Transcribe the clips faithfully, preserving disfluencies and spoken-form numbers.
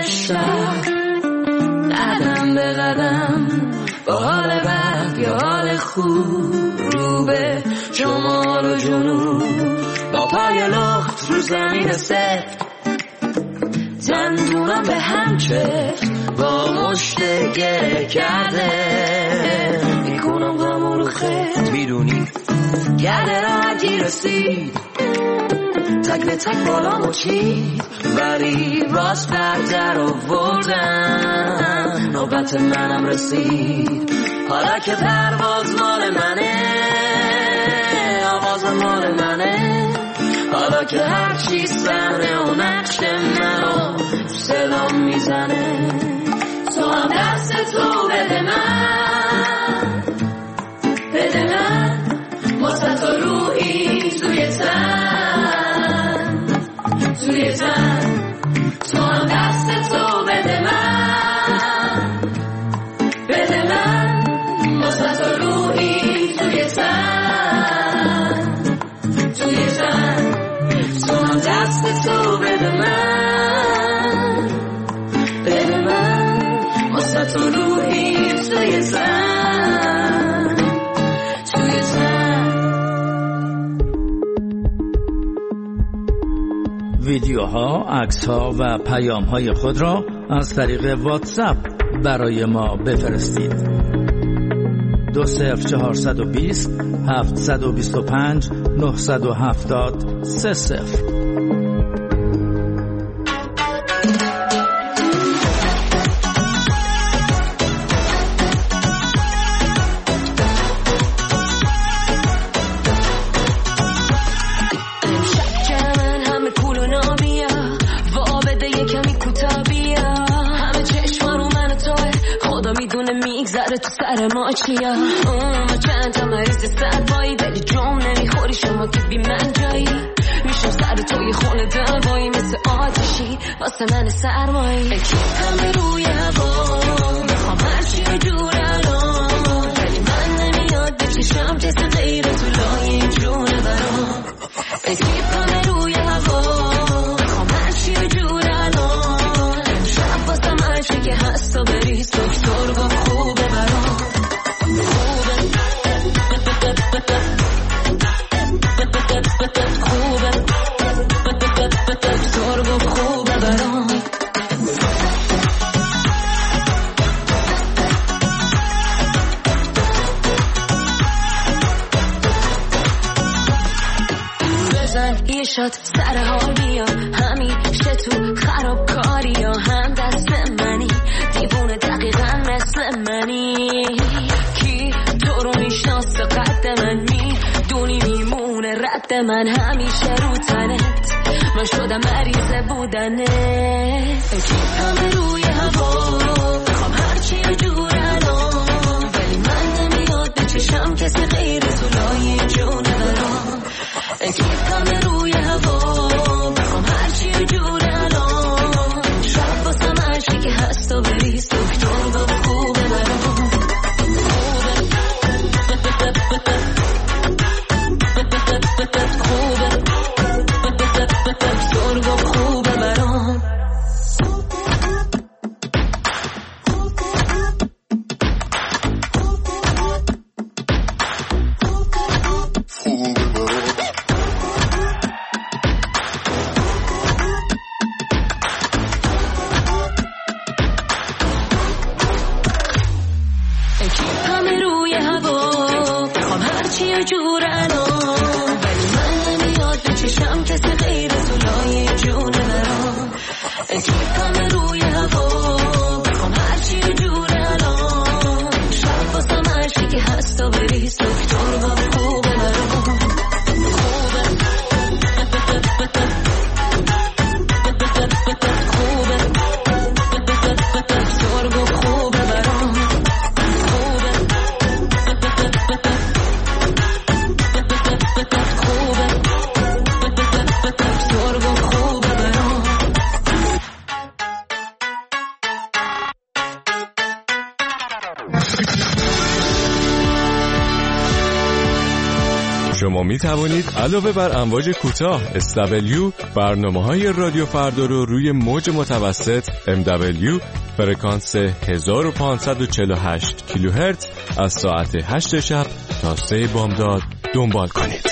شب قدم به قدم با حال بد یا حال خوب رو به شمال و جنوب با پای لخت رو زمین سفت دندونم به هم چفت با مشت گره کرده میکنم غم رو خیلی میدونی گرده راحتی رسید تک به تک بالا مچید ولی راست بر در آوردن نوبت منم رسید حالا که پرواز مال منه آواز مال منه حالا که هر چی سمره و نقش منو صدام میزنه تو هم دست تو بده من بده من واسه تو روحی توی تن توی تن تو هم دست تو بده من بده من واسه تو روحی توی تن توی تن تو هم دست تو بده من بده من واسه تو روحی توی تن توی تن. ویدیوها، عکس‌ها و پیام‌های خود را از طریق واتساپ برای ما بفرستید. دو صفر چهارصد و بیست هفتصد و بیست و پنج نهصد و هفتاد سه صفر. تو سر ما چیا ما چند تا مریض سربایی ولی جام نمیخوری شما که بی من جایی میشم سر توی خونه دوایی مثل آتشی واسه من سرمایی همه روی هوا میخوام هرچی جور الان ولی من نمیاد بچشم کسی غیر تو لای جونه برام همه روی هوا میخوام هرچی جور الان شب واسه هرچی که هست و بریز دکتر با خوبه برام یه شات سر حال بیا همیشه تو خراب کاری یا هم دست منی دیوونه دقیقا مثل منی کی تو رو میشناسه قد من میدونی میمونه رد من همیشه رو تنت من شدم مریض بودنت همه روی هوا بخوام هرچی جور الان ولی من نمیاد بچشم کسی غیر تو لای جونه برام اکیب همه روی هوا بخوام هرچی جور الان شب باسم هرچی که هست و بریز دکتر با خوبه برام خوبه دکتر با خوبه برام می توانید علاوه بر امواج کوتاه اس دبلیو برنامه‌های رادیو فردا رو روی موج متوسط ام دبلیو فرکانس هزار و پانصد و چهل و هشت کیلوهرتز از ساعت هشت شب تا سه بامداد دنبال کنید.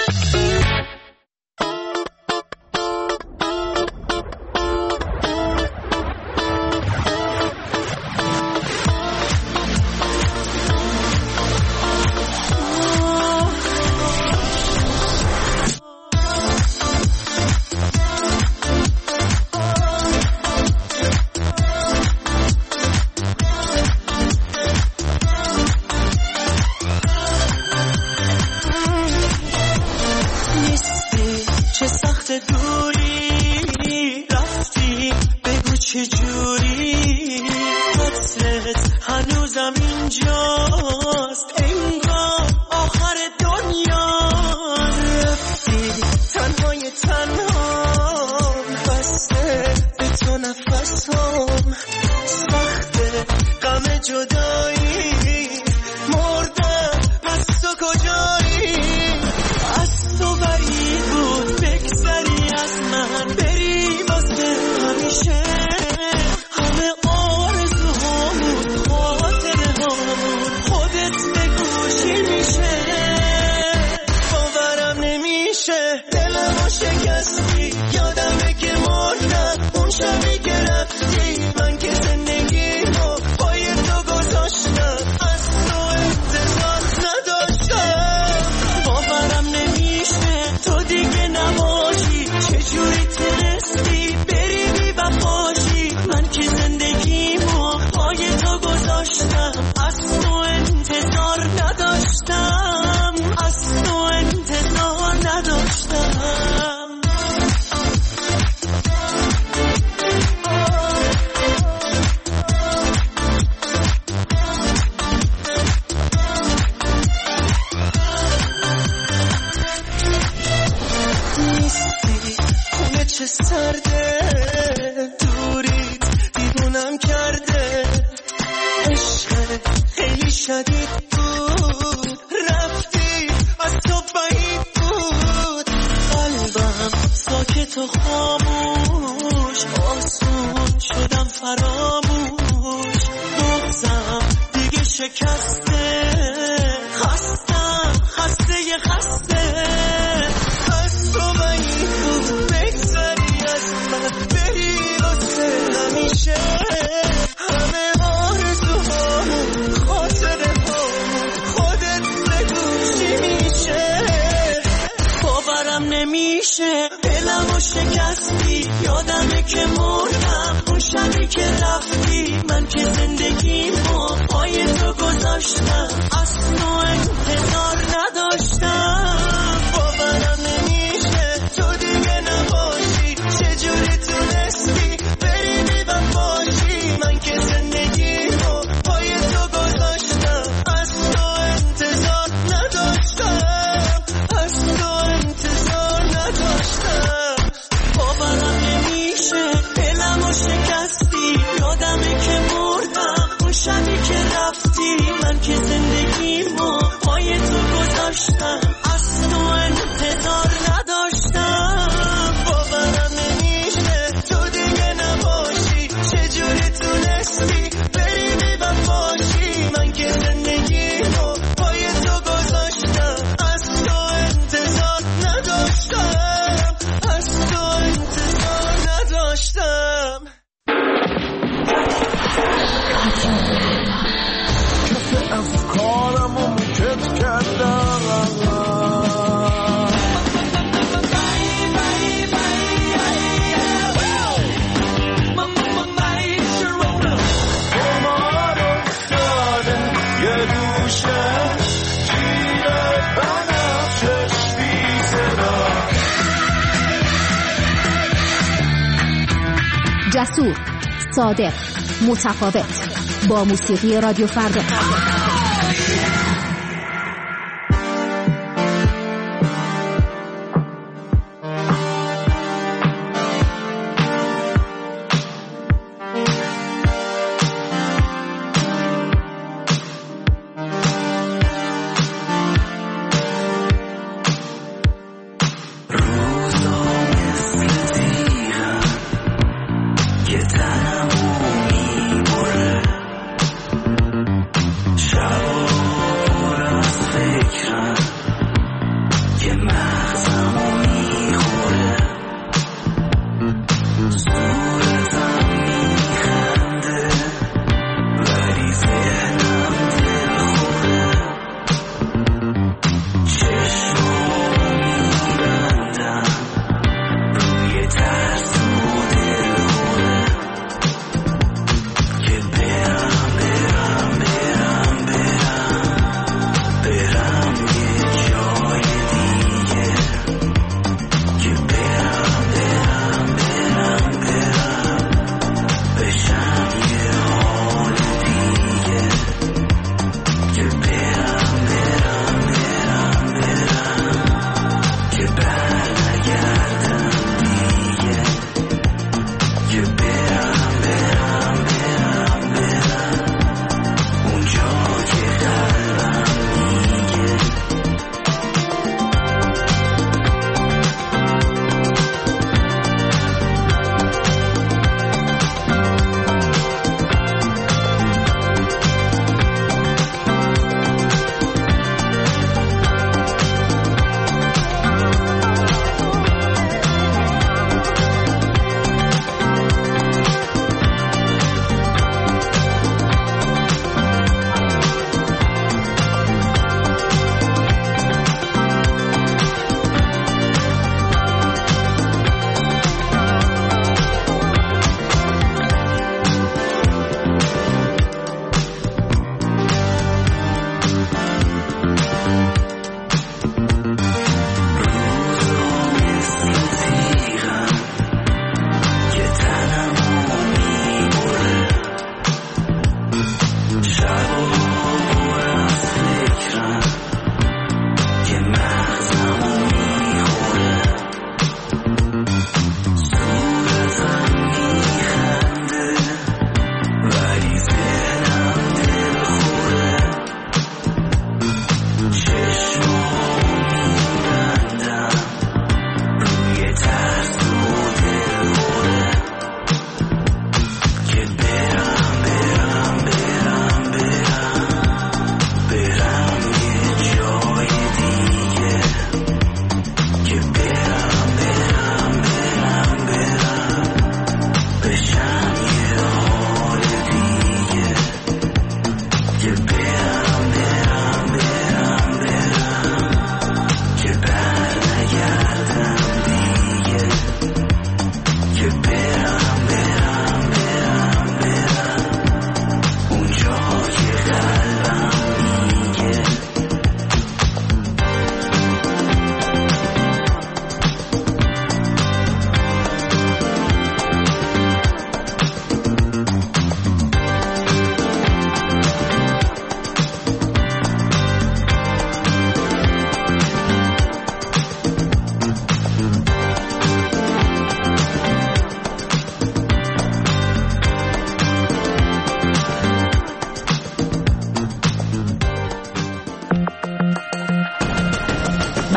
جسور، صادق، متفاوت، با موسیقی رادیو فردا.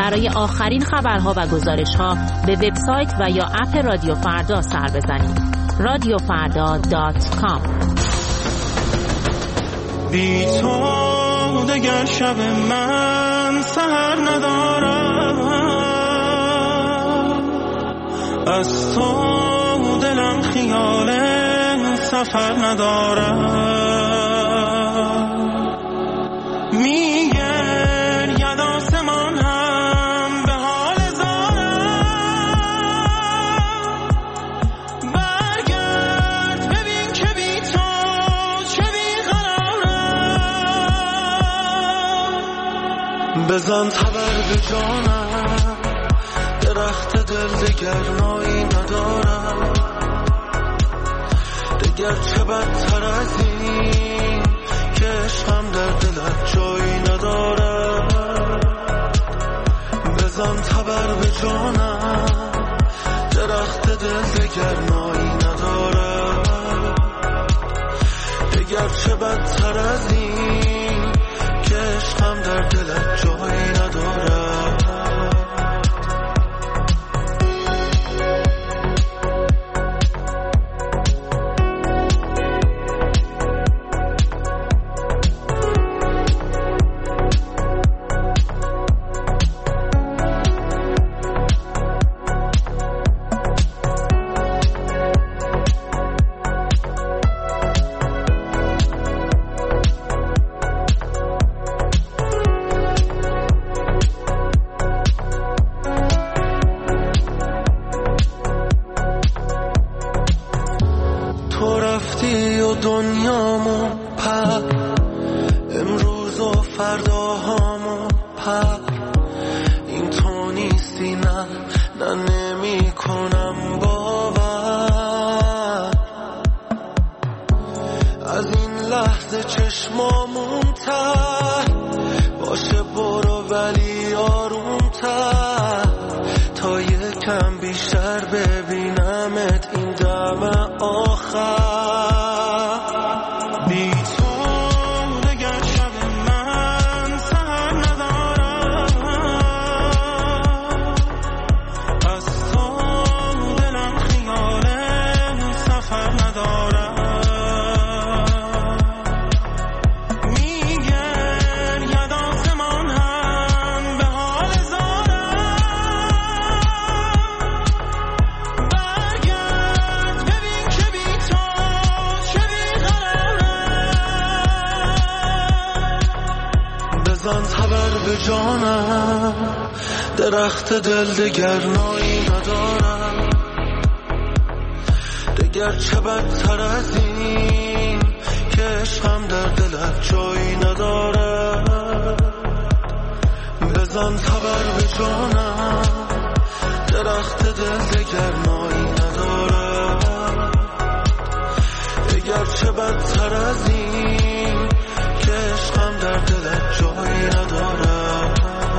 برای آخرین خبرها و گزارش‌ها به وبسایت و یا اپ رادیو فردا سر بزنید. رادیو فردا دات کام. بی تو دگر شب من سحر ندارم، از تو دلم خیال سفر ندارم. میگرید آسمان هم به حال زارم، برگرد ببین که بی تو چه بیقرارم. بزن تبر به جانم، درخت دل دگر نایی ندارم، دگر چه بدتر از این که عشقم در دلت جایی ندارم. بزن تبر به جانم، درخت دل دگر نایی ندارم، دگر چه بدتر از این که عشقم در دلت جایی ندارم. دنیامو پر امروز و فرداهامو پر، این تو نیستی نه نه نمی کنم باور. از این لحظه چشمامون تر باشه برو ولی آروم تر، تا یکم بیشتر ببینمت این دم آخر. بی تو دگر شب من سحر ندارم، از تو دلم خیال سفر ندارم. میگن ید آسمان هم به حال زارم، برگرد ببین که بی تو چه بیقرارم. بزن تبر به جانم، درخت دل دگر نایی ندارم، دگر چه بدتر از این که عشقم در دلت جایی ندارم. بزن تبر به جانم، درخت دل دگر نایی ندارم، دگر چه بدتر از این که عشقم در دلت جایی ندارم.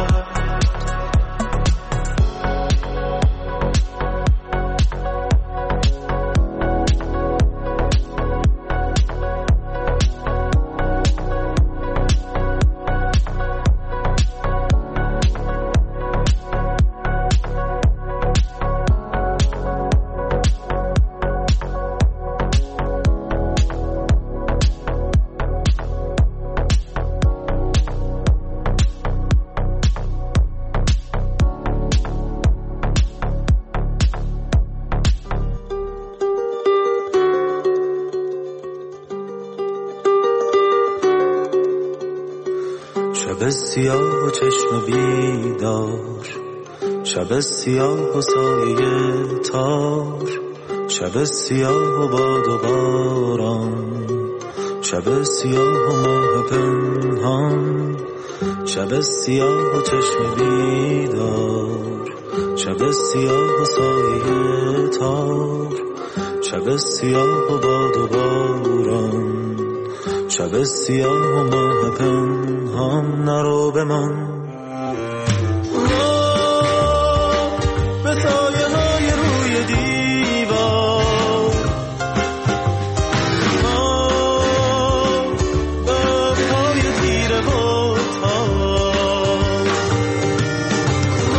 شب سیاه و چشم بیدار، شب سیاه و سایه تار، شب سیاه و باد و باران، شب سیاه و ماه پنهان، شب سیاه و چشم بیدار، شب سیاه و سایه تار، شب سیاه و باد و باران، شب سیاه و ماه پنهان. نرو بمان به سایه های روی دیوار، به پای تیره و تار،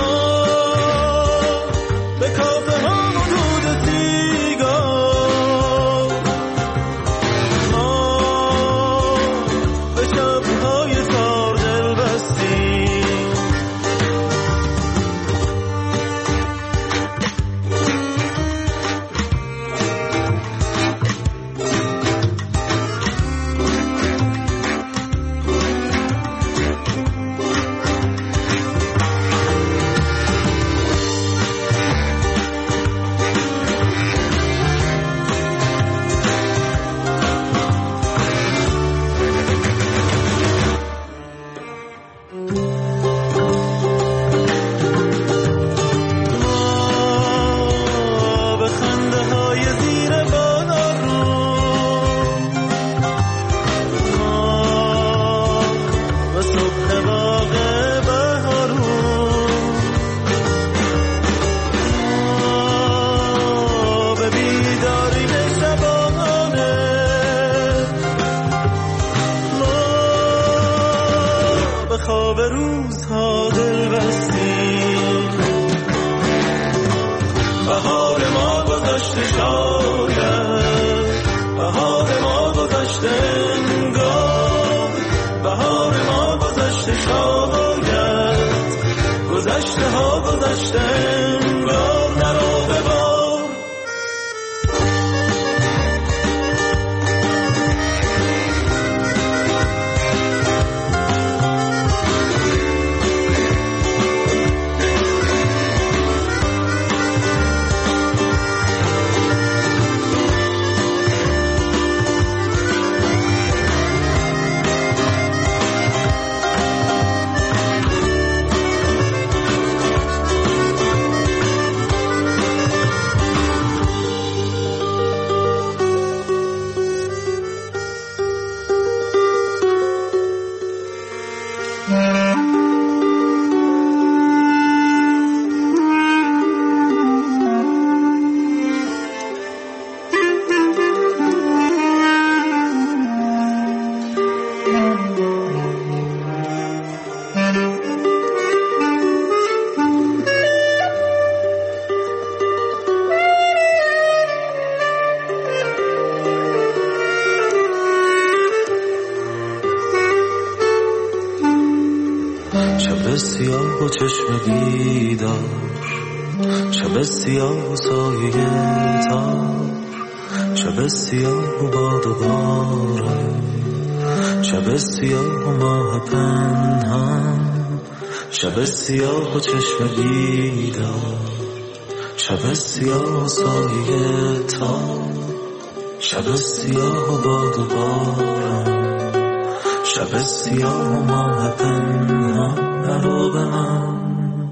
چشم بیدار، شب سیاه و سایه تار، شب سیاه و باد و باران، شب سیاه و ماه پنهان، شب سیاه و چشم بیدار، شب سیاه و سایه تار، شب سیاه و باد و باران، شب سیاه و ماه پنهان. نرو به من.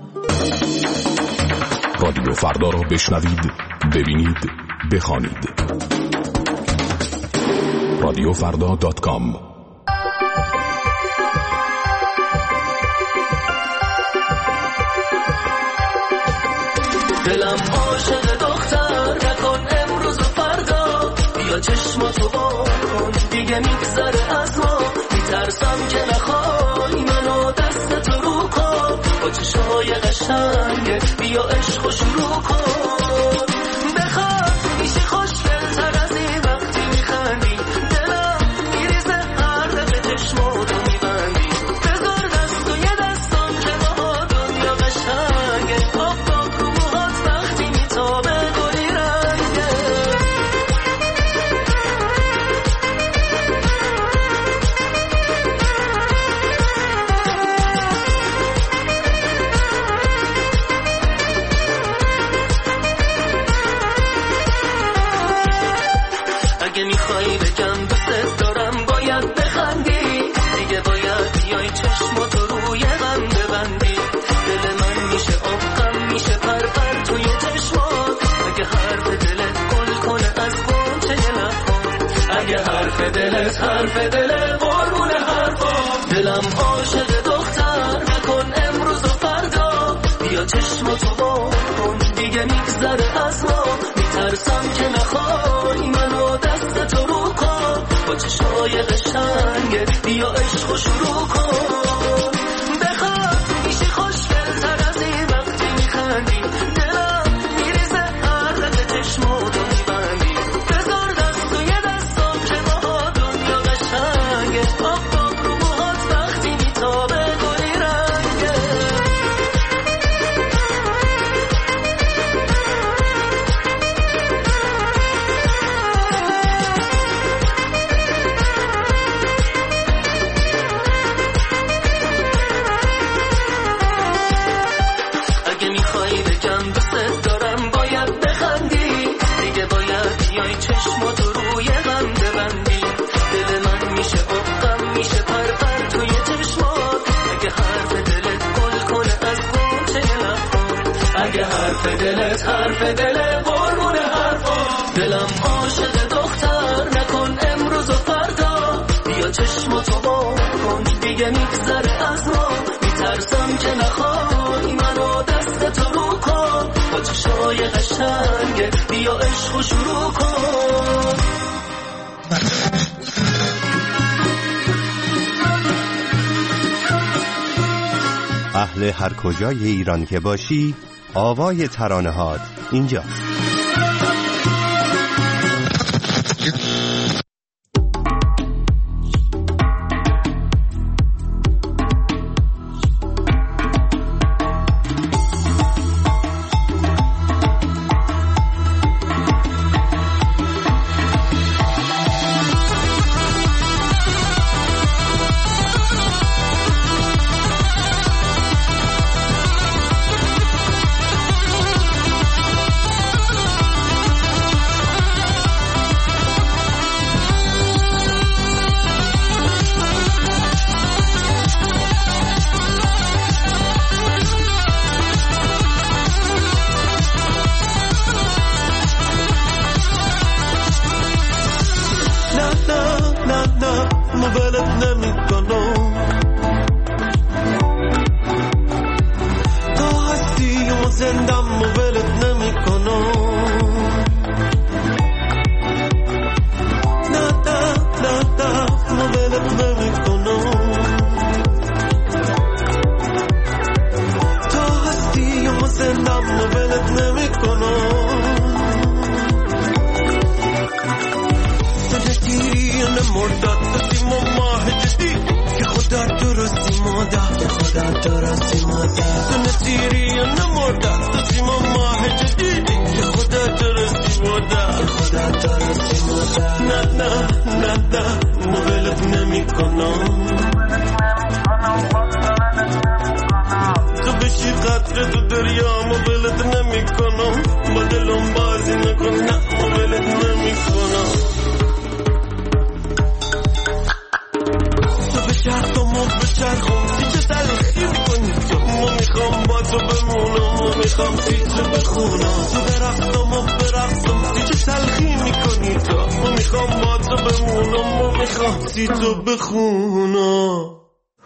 رادیو فردا را بشنوید، ببینید، بخوانید. رادیو فردا دات کام. دلم عاشق دختر نکن امروز و فردا، بیا چشماتو بکن دیگه میگذره از ما، میترسم که نخوای منو دست تو رو کن، با چشمای قشنگه بیا عشق و شروع کن، بخواد میشی خوشگل‌تر از این وقتی میخندی، دلم میریزه هر دفعه چشماتو میبندی، بذار دست و یه دستم که با دنیا قشنگه، آب پاک رو موهات وقتی میتابه گلی رنگه. اگه میخوایی بگم دوست دارم باید بخندی، دیگه باید بیای چشماتو روی غم ببندی، دل من میشه آب غم میشه پر پر توی چشمات، اگه حرف دلت گل کنه از گنچه لبات، اگه حرف دلت حرف دل قربون حرفات، دلم عاشق دختر نکن امروز و فردا، بیا چشماتو بکن دیگه میگذره از ما، میترسم که نخوای منو دست تو رو کن، با چشمای قشنگه بیا عشق و شروع کن، بخواد میشی خوشگل‌تر از این وقتی میخندی، دلم میریزه هر دفعه چشماتو میبندی، بذار دست و یه دستم که با دنیا قشنگه، آب پاک رو موهات وقتی میتابه گلی رنگه. اگه میخوایی بگم دوست دارم باید بخندی، دیگه باید بیای چشماتو روی غم ببندی، دل من میشه آب غم میشه پر پر توی چشمات، اگه حرف دلت گل کنه از گنچه لبات، اگه حرف دلت حرف دل قربون حرفات، دلم عاشق دختر نکن امروز و فردا، بیا چشماتو بکن دیگه میگذره از ما، میترسم که نخوای منو دست تو رو کن، با چشمای قشنگه بیا عشق و شروع کن. اهل هر کجای ایران که باشی، آوای ترانه هات اینجاست. راستی مادر تو نتیری یا نمردن تو تیما ماه جدیدی که خدا تو راستی مادر خدا تو راستی مادر نه نه نه نه مولت نمی کنم تو بشی قطره تو دریا مولت نمی کنم با دلم بازی نکن نه مولت نمی کنم تو بچرخم و بچرخم سی چه تلخیم کنی تو ما میخوام با تو بمونم و میخوام سی چه بخونم تو برقصم و برقصم سی چه تلخی میکنی تو ما میخوام با تو بمونم و میخوام سی تو بخونم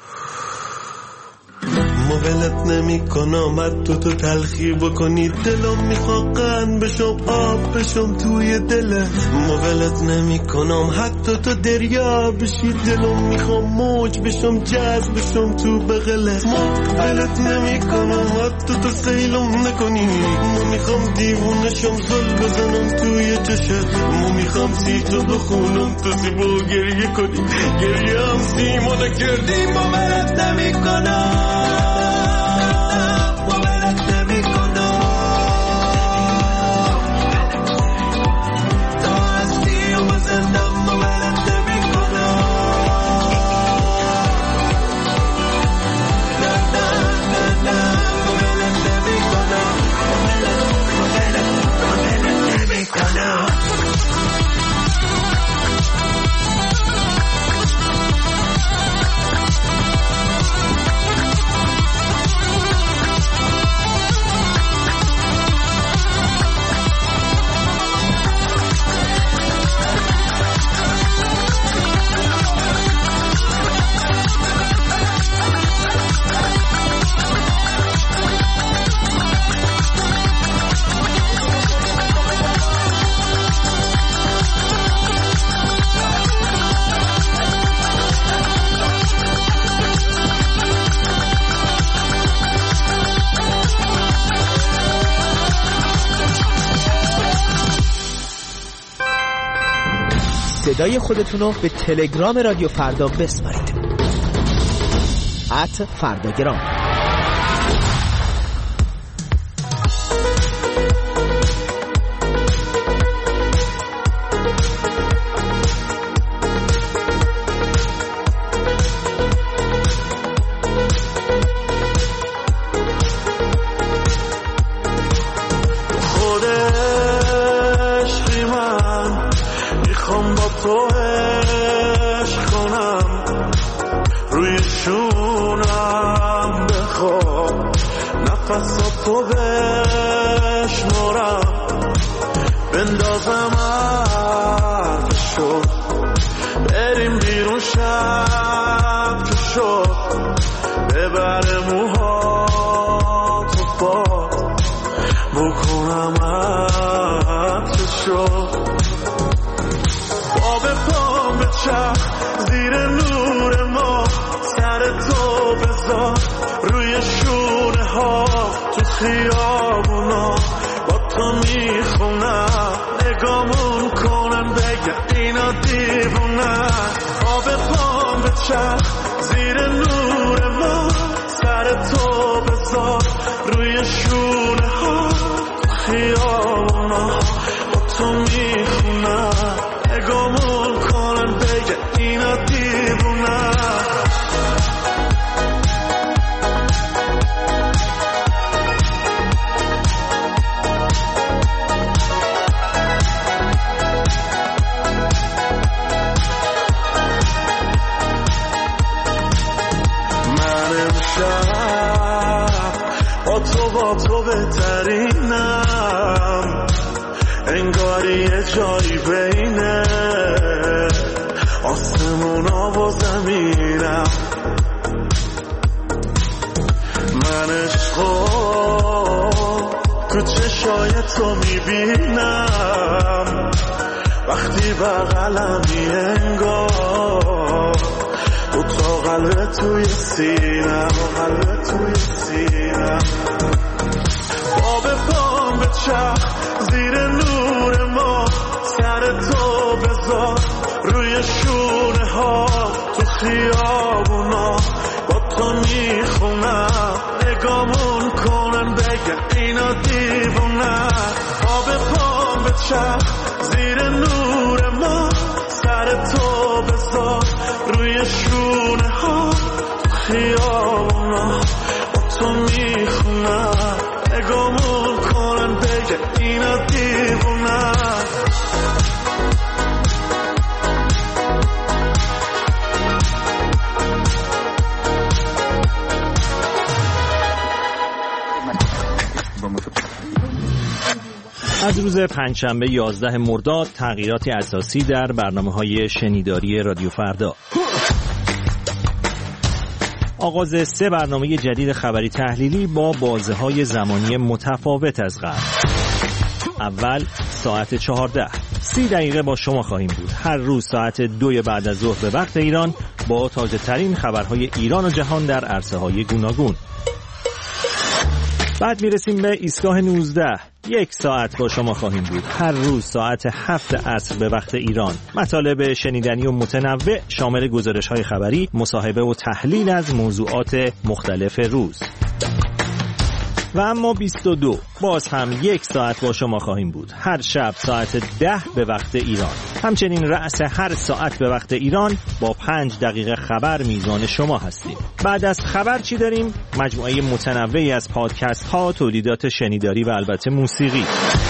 مولت نمی کنم حتی تو تلخی بکنی دلم میخواد قند بشم آب بشم توی دلت مولت نمی کنم حتی تو دریا بشی دلم میخوام موج بشم جذب بشم تو بغلت مولت نمی کنم حتی تو سیلم نکنی ما میخوام دیوونشم زل بزنم توی چشت ما میخوام سی تو بخونم تو زیبا گریه کنی گریه هم سیما نکردی مولت نمی کنم صدای خودتون رو به تلگرام رادیو فردا بسپارید ات فرداگرام. روی شونه ها تو خیابونا با تو میخونم دوچرخ زیر نور ما سر تو بذار روی شونه ها خیابونا با تو میخونم نگامون کنن بگه اینا دیوونن از روز پنجشنبه یازده مرداد تغییراتی اساسی در برنامه‌های شنیداری رادیو فردا. آغاز سه برنامه جدید خبری تحلیلی با بازه‌های زمانی متفاوت از قبل. اول ساعت چهارده سی دقیقه با شما خواهیم بود. هر روز ساعت دوی بعد از ظهر به وقت ایران با تازه ترین خبرهای ایران و جهان در عرصه‌های گوناگون. بعد میرسیم به ایستگاه نوزده. یک ساعت با شما خواهیم بود. هر روز ساعت هفت عصر به وقت ایران. مطالب شنیدنی و متنوع شامل گزارش‌های خبری، مصاحبه و تحلیل از موضوعات مختلف روز. و اما بیست و دو باز هم یک ساعت با شما خواهیم بود. هر شب ساعت ده به وقت ایران. همچنین رأس هر ساعت به وقت ایران با پنج دقیقه خبر میزان شما هستیم. بعد از خبر چی داریم؟ مجموعه متنوعی از پادکست ها، تولیدات شنیداری و البته موسیقی.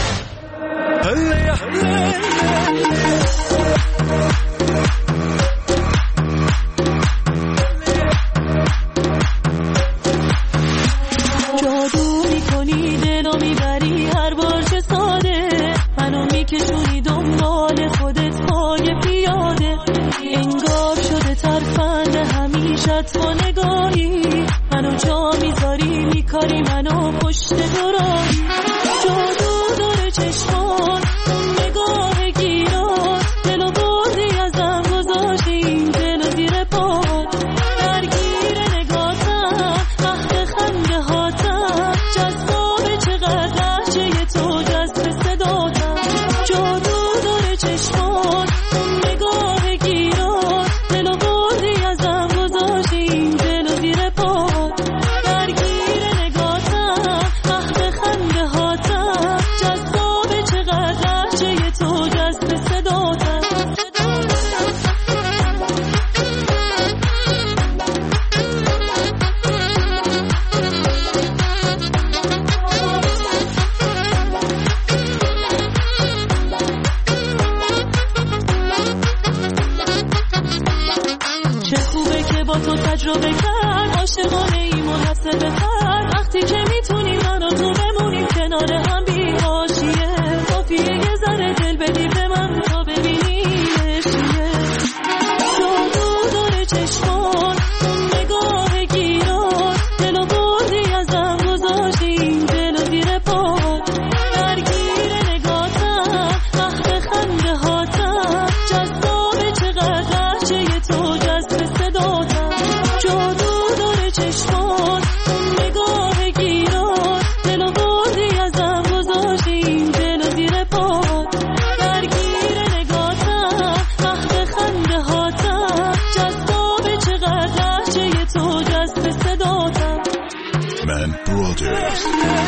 تو نگاهی منو جا میذاری میکاری منو پشت دراهی جادو داره چشمان نگاه گیرات دلو بردی ازم گذاشتی این دلو زیر پات درگیر نگاتم وقت خنده هاتم جذابه چقدر لحجه تو جذب صداتم جادو داره چشمان نگاه گیرات دلو بردی ازم این دل و زیر پات درگیر نگاتم وقت خنده هاتم جذابه چقدر لحجه تو جذب صداتم چه خوبه که با تو تجربه کرد عاشقانه ای منحصر به فرد وقتی که میتونیم من و تو بمونیم کنار هم بی حاشیه کافیه یه ذره دل بدی به من تا ببینی چیه جادو داره چشمان نگاه گیرات دلو بردی ازم گذاشتی این دلو زیر پات درگیر نگاتم وقت خنده هاتم جذابه چقدر لحجه تو جذب صداتم جادو داره چشمان نگاه گیرات دلو بردی ازم گذاشتی این دلو زیر پات درگیر نگاتم وقت خنده هاتم جذابه چقدر لحجه تو جذب صداتم من برادرز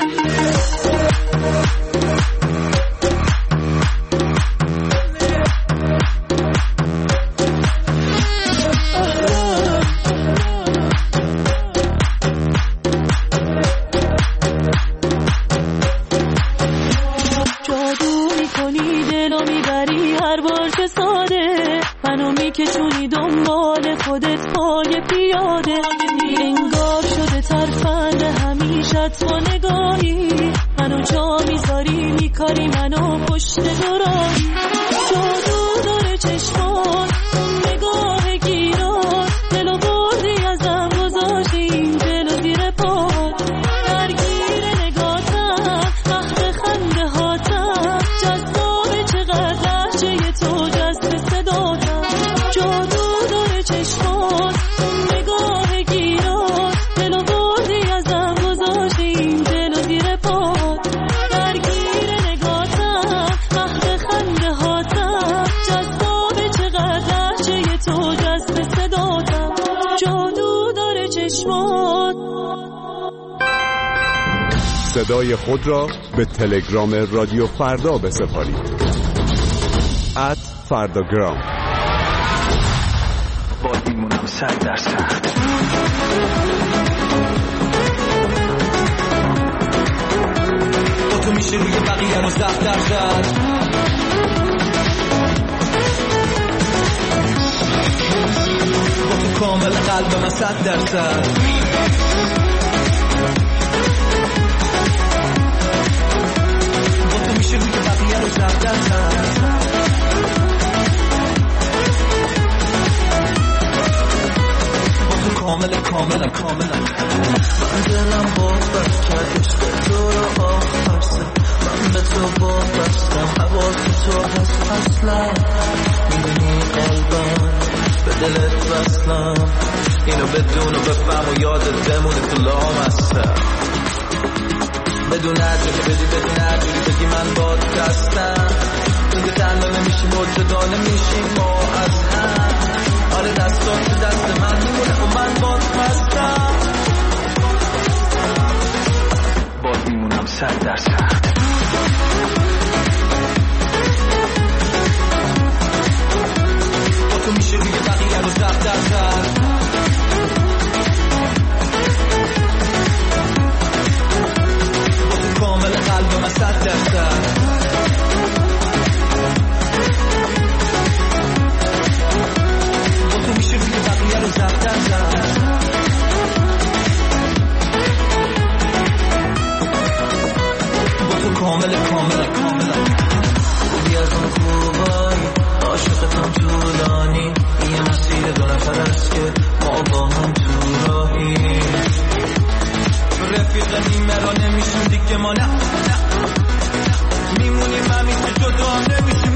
میکشونی دنبال خودت پای پیاده انگار شده ترفند همیشت با نگاهی منو جا میذاری میکاری منو پشت دراهی جادو داره چشمان نگاه گیرات دلو بردی ازم گذاشتی این دلو زیر پات درگیر نگاتم وقت خنده هاتم جذابه چقدر لحجه تو جذب صداتم جادو داره چشمان نگاه گیرات دلو بردی ازم گذاشتی این دلو زیر پات درگیر نگاتم وقت خنده هاتم جذابه صدای خود را به تلگرام رادیو فردا بسپارید. ات فرداگرام. با میمونم صد درصد. با تو میشه روی بقیه رو صد درصد. با تو کامل قلب من صد درصد. با تو میشه روی بقیه رو صد درصد. کامل کامل کامل من دلم باور کرد عشق تو رو آخر سر من به تو وابستم حواس تو هست اصلا میدونی قلبم به دلت وصلم اینو بدون و بفهم و یادت بمونه تو لامستم بدون نداری بدی بدون نداری بگی من باد دستم دیگه تنها نمیشیم و جدا نمیشیم ما از هم آره دستان تو دست من میمونه و من باد پستم باد میمونم صد درصد. با تو میشه روی بقیه رو صد درصد. با تو کامل قلب من صد درصد. میشه روی بقیه رو صد درصد. با تو کامل کامل کامل خوبی از اون خوبایی عاشقتم طولانی یه مسیر دو نفر است که ما با هم تو راهی رفیق نیمه را نمیشیم دیگه ما نه میمونیم همیشه جدا هم نمیشیم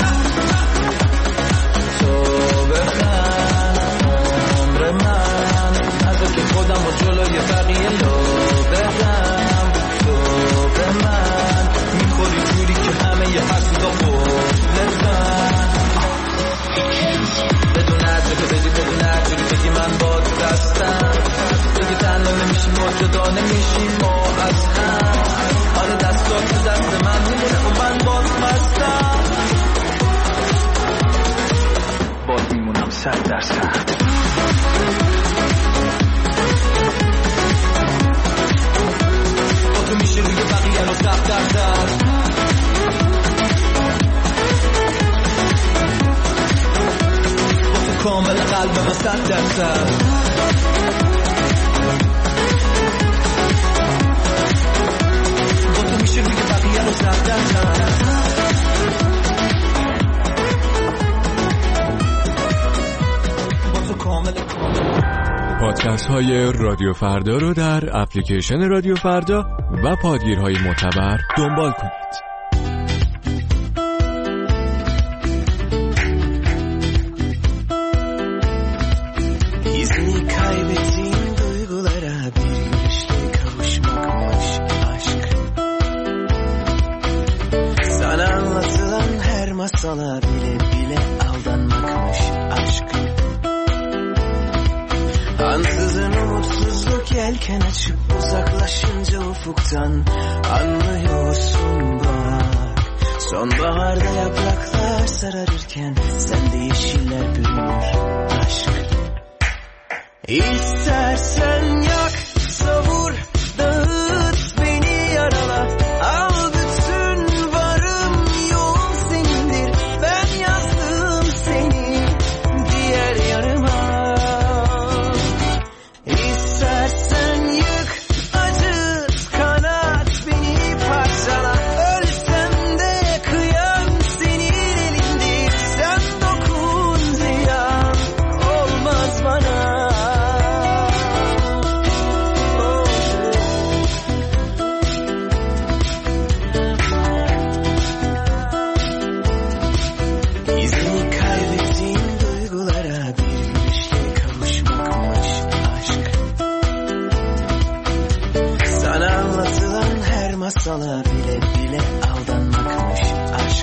تو بخن من از که خودم و جلوی بقیه لو بدم تو به من میخوری جوری که همه یه حسودا بودن بدون نداری بدی بدون نداری بگی من باد دستم بگی تنها نمیشیم و جدا نمیشیم ما از هم آره دستات تو دست من میمونه و من باد بستم باد میمونم صد درصد. تو میشه روی بقیه رو صد درصد. با تو کامل قلب من صد درصد. با تو میشه روی بقیه رو صد درصد. با تو کامل کامل. پادکست های رادیو فردا رو در اپلیکیشن رادیو فردا و پادگیرهای معتبر دنبال کنید. İzini kaybettiğim duygulara bir işte kavuşmakmış aşk. Sana anlatılan her masala bile bile aldanmakmış aşk. Ansızın umutsuzluk yelken açıp uzaklaşınca ufuktan anlıyorsun bak. Sonbaharda yapraklar sararırken sende yeşiller bürünür aşk. İstersen yak, savur, dağıt beni yarala. Al bütün varım yoğum senindir. Ben yazdım seni diğer yarıma. İstersen yık, acıt, kanat beni parçala. Ölsem de kıyam senin elindir. Sen dokun ziyan olmaz bana. Masala bile bile aldanmakmış aşk.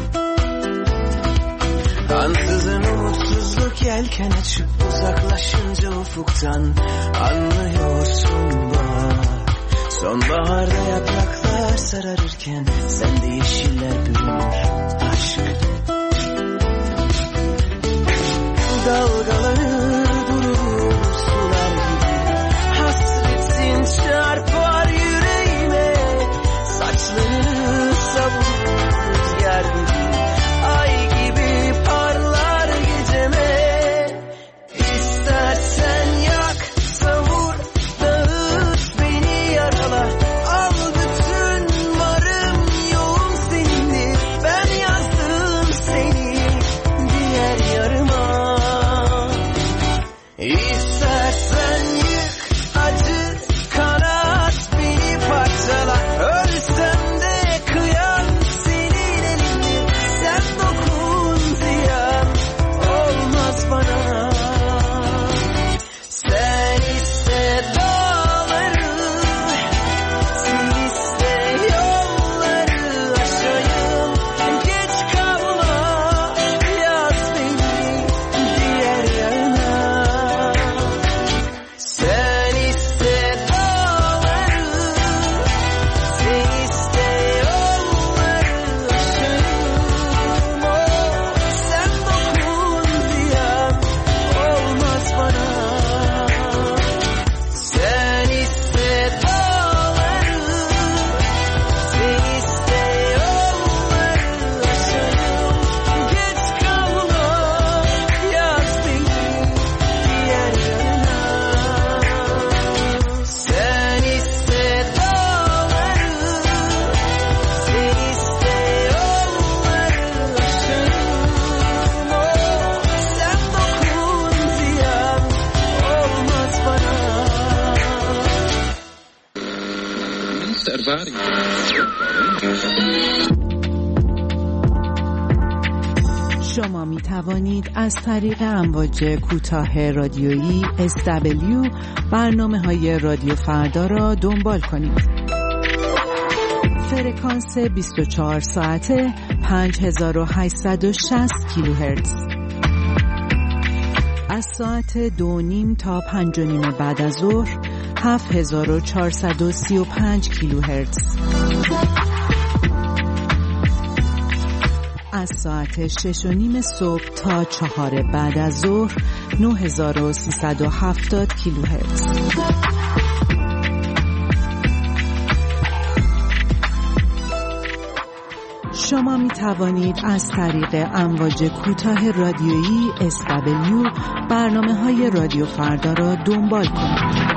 Ansızın umutsuzluk yelken açıp uzaklaşınca ufuktan anlıyorsun bak. Sonbaharda yapraklar sararırken sende yeşiller bürünür aşk. Dalgalanır durur sular gibi, hasretin çarpar yüreğime. Saçlarını savurur rüzgar gibi, ay gibi parlar geceme. İstersen yak, savur, dağıt, beni yarala. Al bütün varım yoğum senindir. Ben yazdım seni diğer yarıma. İstersen yık, acıt, kanat, beni parçala. Ölsem de kıyam senin elindir. Sen dokun ziyan olmaz bana. Sen iste dağları, sen iste yolları aşayım. Geç kalma, yaz beni diğer yarına. Sen iste dağları, sen iste yolları aşayım. Oh, sen dokun ziyan olmaz bana. Sen iste dağları, sen iste yolları aşayım. Geç kalma, yaz beni diğer yarına. Sen iste dağları, sen iste yolları aşayım. Oh, sen dokun ziyan olmaz bana. شما می توانید از طریق امواج کوتاه رادیویی اس دبلیو برنامه های رادیو فردا را دنبال کنید. فرکانس بیست و چهار ساعته پنج هزار و هشتصد و شصت کیلوهرتز. از ساعت دو نیم تا پنج و نیم بعد از ظهر هفت هزار و چهارصد و سی و پنج کیلوهرتز. از ساعت شش و نیم صبح تا چهار بعد از ظهر نه هزار و سیصد و هفتاد کیلوهرتز. شما می توانید از طریق امواج کوتاه رادیویی اس دبلیو برنامه های رادیو فردا را دنبال کنید.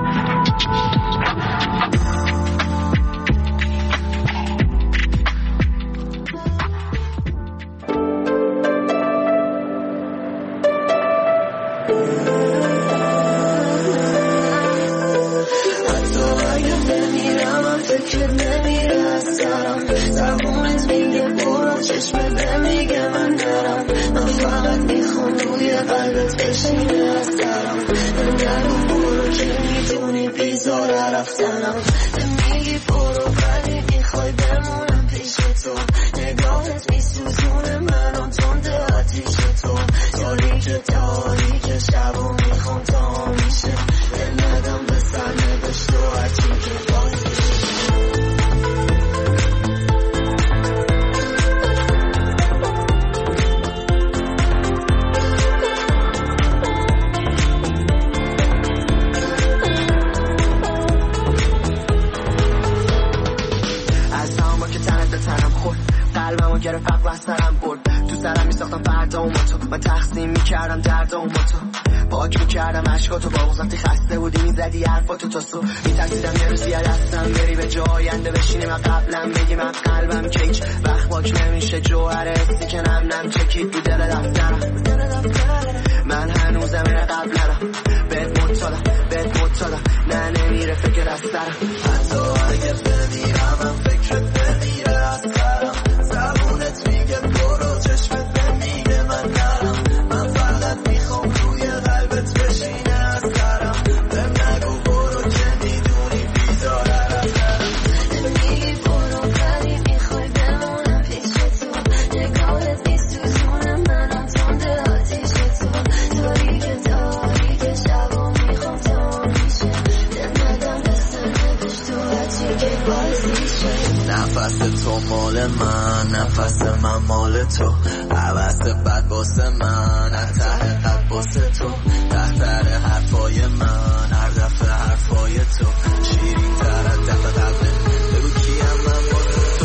واسه من مال تو، عوض بد واسه من، از ته قد واسه تو، تحتر حرفای من، هر دفعه حرفای تو شیرین تر از دفعه قبله. بگو کیم من واسه تو.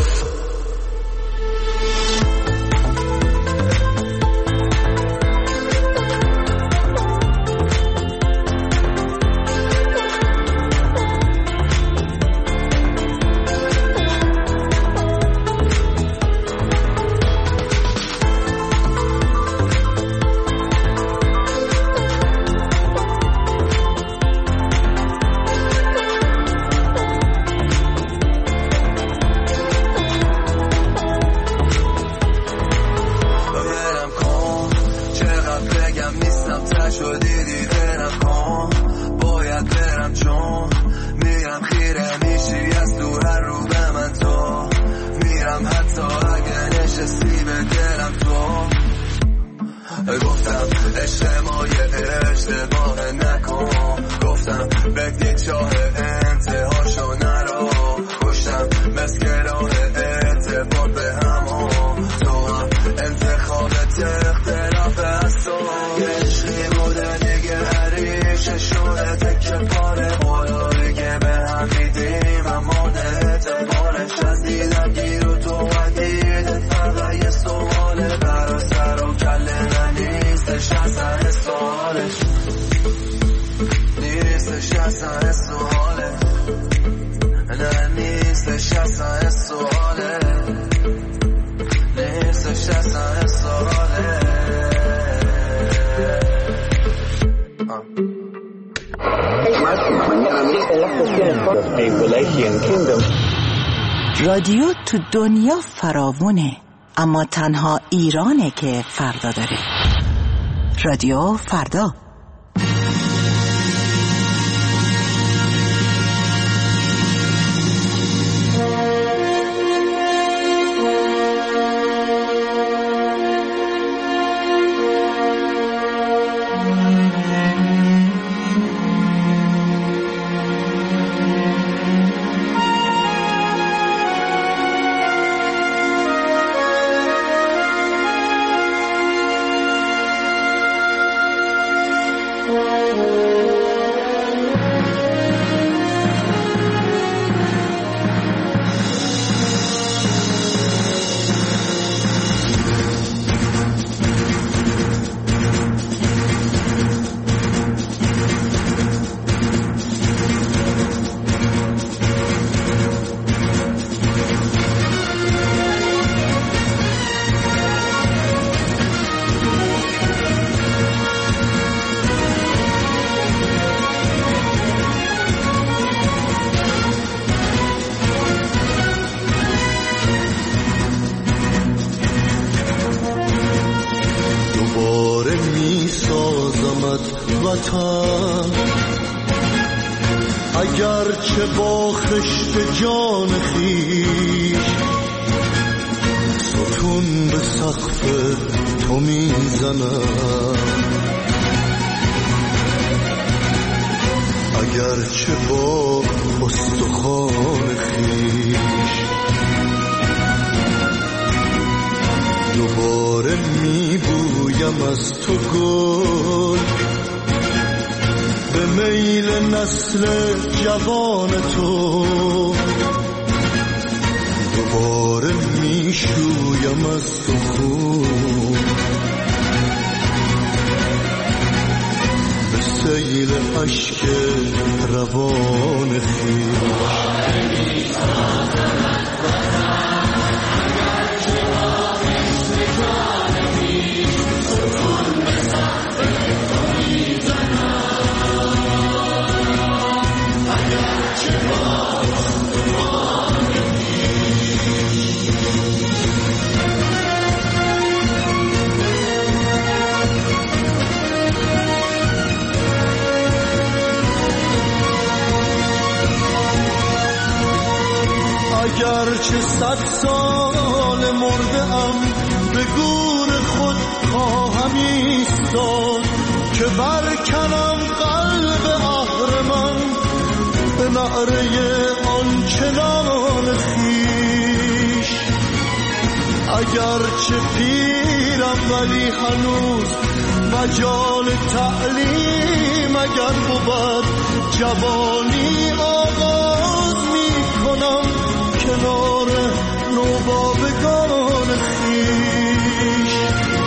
رادیو تو دنیا فراوونه، اما تنها ایرانه که فردا داره. رادیو فردا. اگرچه با خشت جان خویش ستون به سقف تو میزنم، اگرچه با استخوان خویش دوباره میبویم از تو گل، به میل نسل جوان تو دوباره میشویم از تو خون، به سیل عشق روان خویش. اگرچه صد سال مرده ام به گور خود خواهم ایستاد، که برکنم قلب اهرمن به نعره آنچنان خویش. اگرچه پیرم ولی هنوز مجال تعلیم اگر بود جوانی آغاز می کنم کنار نوباوگان خویش.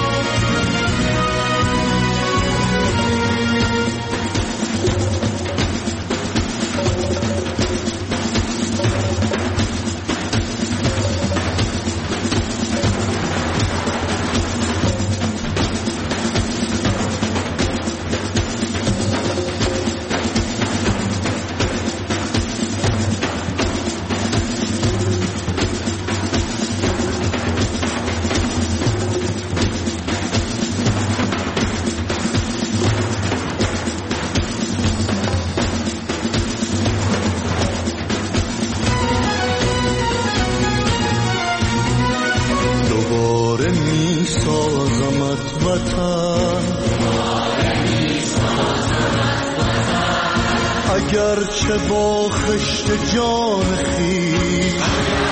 اگرچه با خشت جان خویش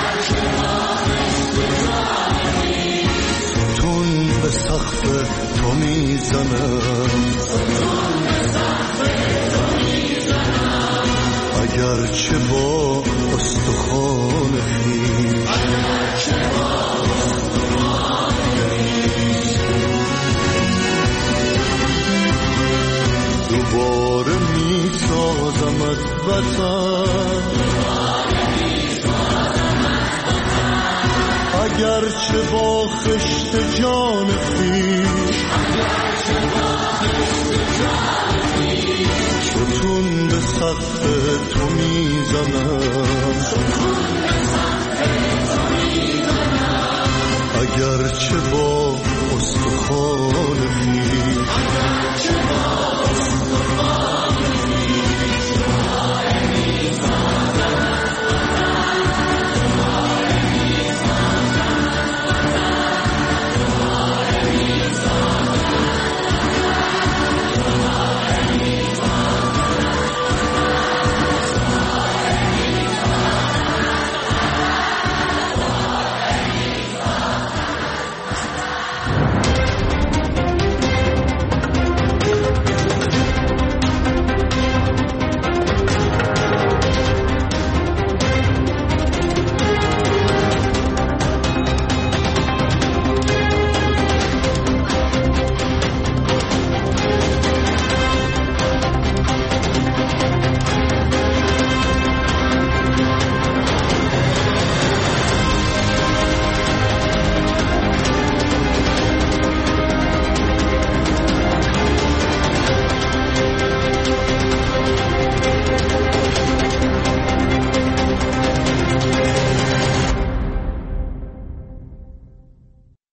ستون به سقف تو میزنم، اگرچه با استخوان خویش دوباره می سازمت وطن، اگرچه با خشت جان خویش ستون به سقف تو می زنم، اگرچه با استخوان خویش